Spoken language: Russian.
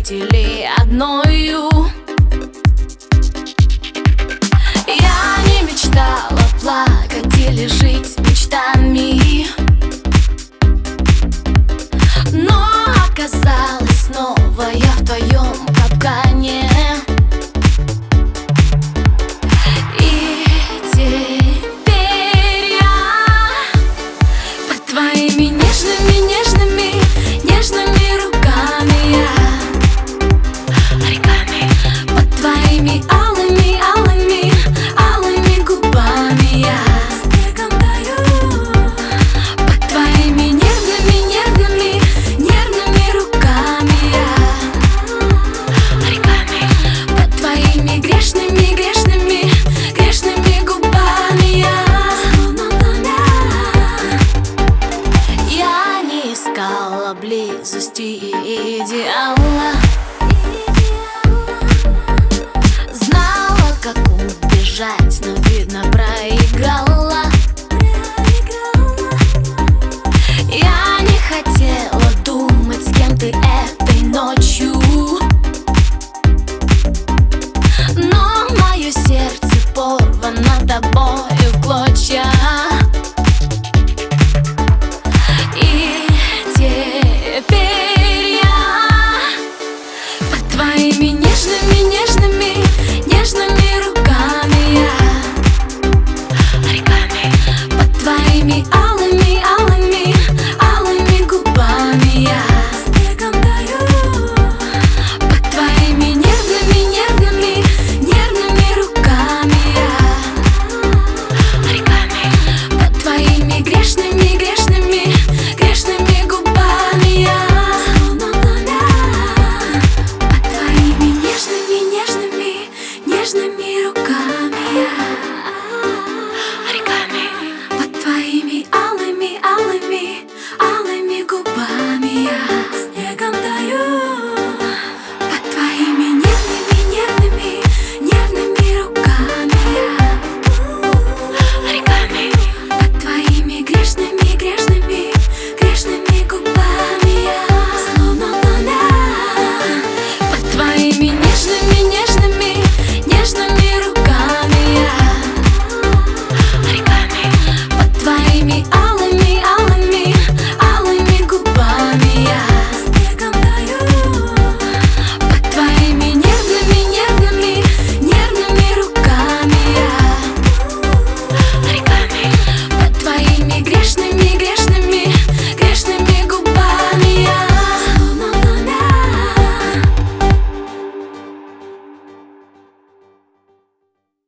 встретили одною. Я не мечтала плакать или жить мечтами, но оказалось снова я в твоем капкане. И теперь я под твоими нежными руками, реками, под твоими алыми губами я снегом таю, под твоими нервными руками я, реками, под твоими грешными губами я не искала близости и идеала, знала, как убежать